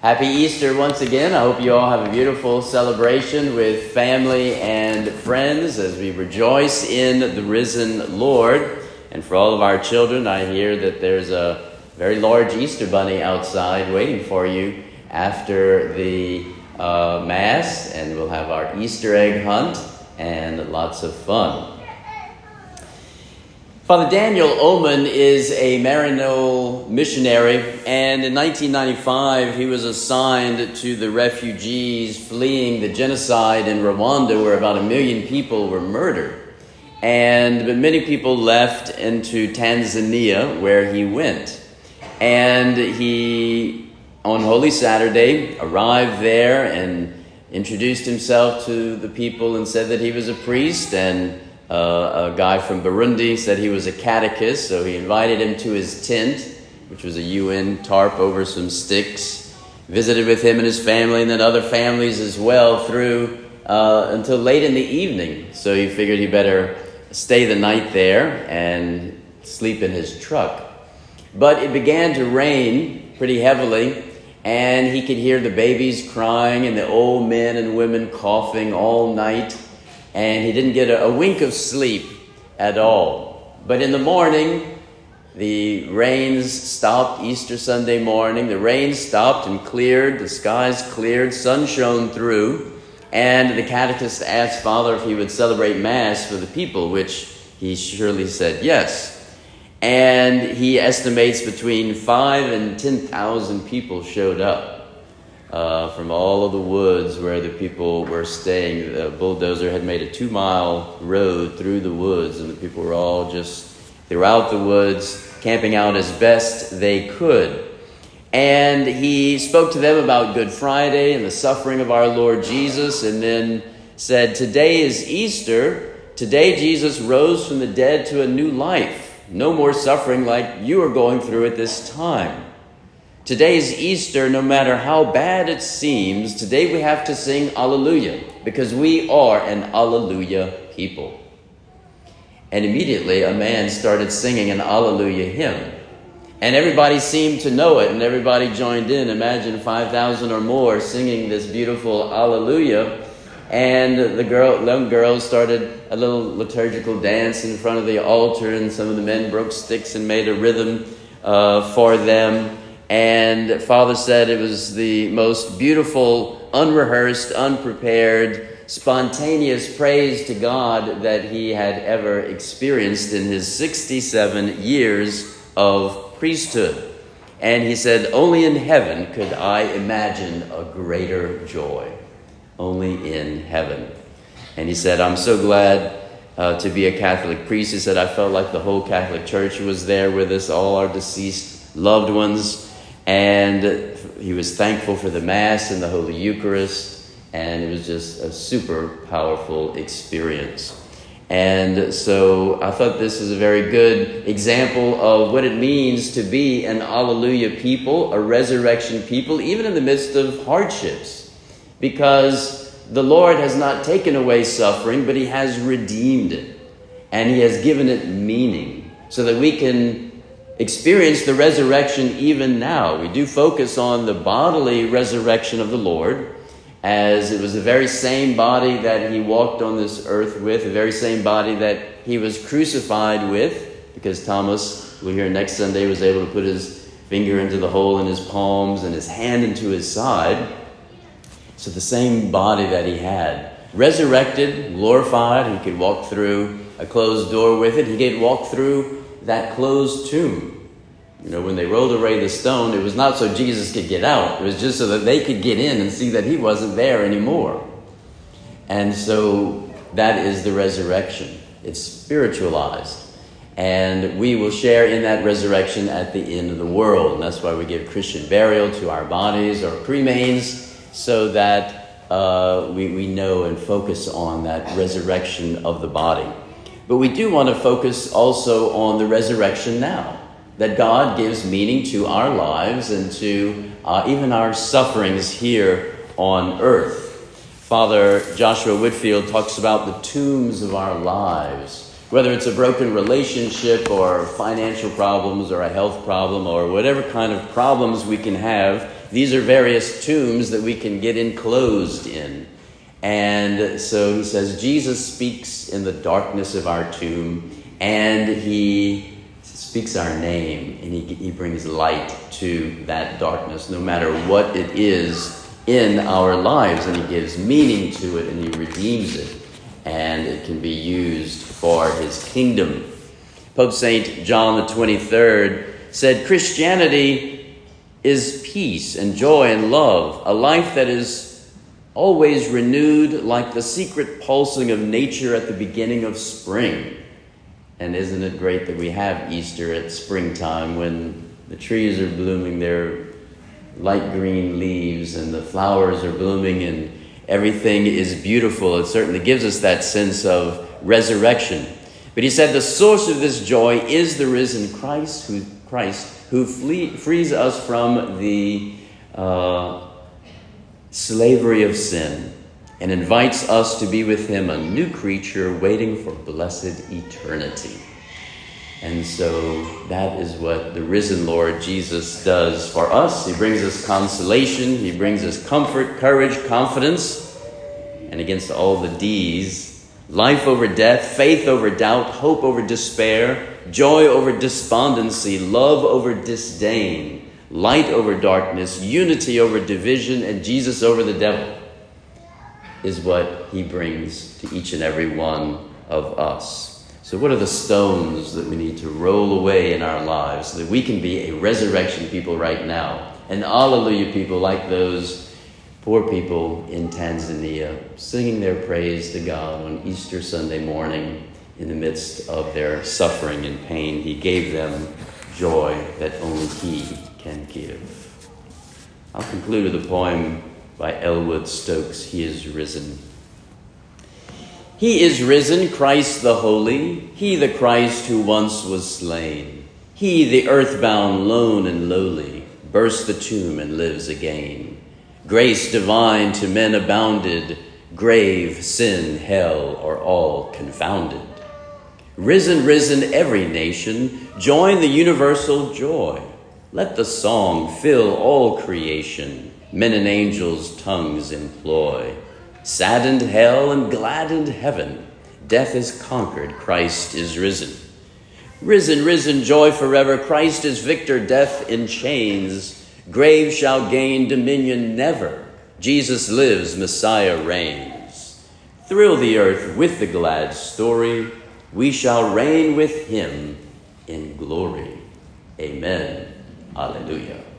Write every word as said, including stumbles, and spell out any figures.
Happy Easter once again. I hope you all have a beautiful celebration with family and friends as we rejoice in the risen Lord. And for all of our children, I hear that there's a very large Easter bunny outside waiting for you after the uh, Mass, and we'll have our Easter egg hunt and lots of fun. Father Daniel Oman is a Maryknoll missionary, and in nineteen ninety-five he was assigned to the refugees fleeing the genocide in Rwanda, where about a million people were murdered. And but many people left into Tanzania, where he went. And he, on Holy Saturday, arrived there and introduced himself to the people and said that he was a priest, and Uh, a guy from Burundi said he was a catechist, so he invited him to his tent, which was a U N tarp over some sticks, visited with him and his family, and then other families as well through uh, until late in the evening. So he figured he better stay the night there and sleep in his truck. But it began to rain pretty heavily, and he could hear the babies crying and the old men and women coughing all night. And he didn't get a, a wink of sleep at all. But in the morning, the rains stopped. Easter Sunday morning, the rain stopped and cleared. The skies cleared. Sun shone through. And the catechist asked Father if he would celebrate Mass for the people, which he surely said yes. And he estimates between five and ten thousand people showed up. Uh, from all of the woods where the people were staying. The bulldozer had made a two-mile road through the woods, and the people were all just throughout the woods, camping out as best they could. And he spoke to them about Good Friday and the suffering of our Lord Jesus, and then said, "Today is Easter. Today Jesus rose from the dead to a new life. No more suffering like you are going through at this time. Today's Easter, no matter how bad it seems, today we have to sing Alleluia, because we are an Alleluia people." And immediately a man started singing an Alleluia hymn. And everybody seemed to know it, and everybody joined in. Imagine five thousand or more singing this beautiful Alleluia. And the girl, young girls started a little liturgical dance in front of the altar, and some of the men broke sticks and made a rhythm uh, for them. And Father said it was the most beautiful, unrehearsed, unprepared, spontaneous praise to God that he had ever experienced in his sixty-seven years of priesthood. And he said, "Only in heaven could I imagine a greater joy. Only in heaven." And he said, "I'm so glad uh, to be a Catholic priest." He said, "I felt like the whole Catholic Church was there with us, all our deceased loved ones." And he was thankful for the Mass and the Holy Eucharist, and it was just a super powerful experience. And so I thought this is a very good example of what it means to be an Alleluia people, a resurrection people, even in the midst of hardships. Because the Lord has not taken away suffering, but he has redeemed it, and he has given it meaning so that we can experience the resurrection even now. We do focus on the bodily resurrection of the Lord, as it was the very same body that he walked on this earth with, the very same body that he was crucified with, because Thomas, we'll hear next Sunday, was able to put his finger into the hole in his palms and his hand into his side. So the same body that he had, resurrected, glorified, he could walk through a closed door with it. He could walk through that closed tomb. You know, when they rolled away the stone, it was not so Jesus could get out. It was just so that they could get in and see that he wasn't there anymore. And so that is the resurrection. It's spiritualized. And we will share in that resurrection at the end of the world. And that's why we give Christian burial to our bodies, our cremains, so that uh, we, we know and focus on that resurrection of the body. But we do want to focus also on the resurrection now, that God gives meaning to our lives and to uh, even our sufferings here on earth. Father Joshua Whitfield talks about the tombs of our lives, whether it's a broken relationship or financial problems or a health problem or whatever kind of problems we can have. these are various tombs that we can get enclosed in. And so he says, Jesus speaks in the darkness of our tomb, and he speaks our name, and he, he brings light to that darkness, no matter what it is in our lives. And he gives meaning to it, and he redeems it, and it can be used for his kingdom. Pope Saint John the twenty-third said, Christianity is peace and joy and love, a life that is always renewed like the secret pulsing of nature at the beginning of spring. And isn't it great that we have Easter at springtime when the trees are blooming their light green leaves and the flowers are blooming and everything is beautiful. It certainly gives us that sense of resurrection. But he said the source of this joy is the risen Christ who, Christ, who flee, frees us from the uh, slavery of sin and invites us to be with him, a new creature waiting for blessed eternity. And so that is what the risen Lord Jesus does for us. He brings us consolation. He brings us comfort, courage, confidence. And against all the D's, life over death, faith over doubt, hope over despair, joy over despondency, love over disdain, light over darkness, unity over division, and Jesus over the devil is what he brings to each and every one of us. So what are the stones that we need to roll away in our lives so that we can be a resurrection people right now? And hallelujah people like those poor people in Tanzania singing their praise to God on Easter Sunday morning in the midst of their suffering and pain. He gave them joy that only he can give. I'll conclude with a poem by Elwood Stokes, He is Risen. He is risen, Christ the Holy, he the Christ who once was slain. He, the earthbound, lone and lowly, burst the tomb and lives again. Grace divine to men abounded, grave, sin, hell are all confounded. Risen, risen every nation, join the universal joy. Let the song fill all creation, men and angels' tongues employ. Saddened hell and gladdened heaven, death is conquered, Christ is risen. Risen, risen, joy forever, Christ is victor, death in chains. Grave shall gain dominion never, Jesus lives, Messiah reigns. Thrill the earth with the glad story, we shall reign with him in glory. Amen. Hallelujah.